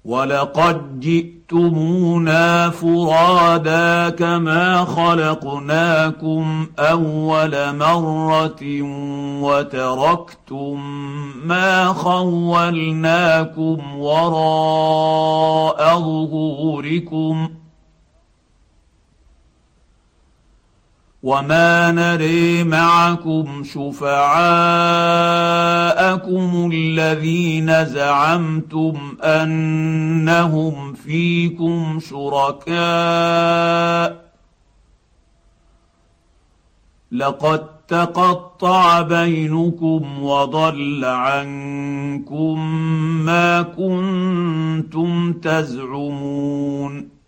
ولقد جئتمونا فرادا كما خلقناكم اول مره وتركتم ما خولناكم وراء ظهوركم وما نري معكم شفعاءكم الذين زعمتم انهم فيكم شركاء لقد تقطع بينكم وضل عنكم ما كنتم تزعمون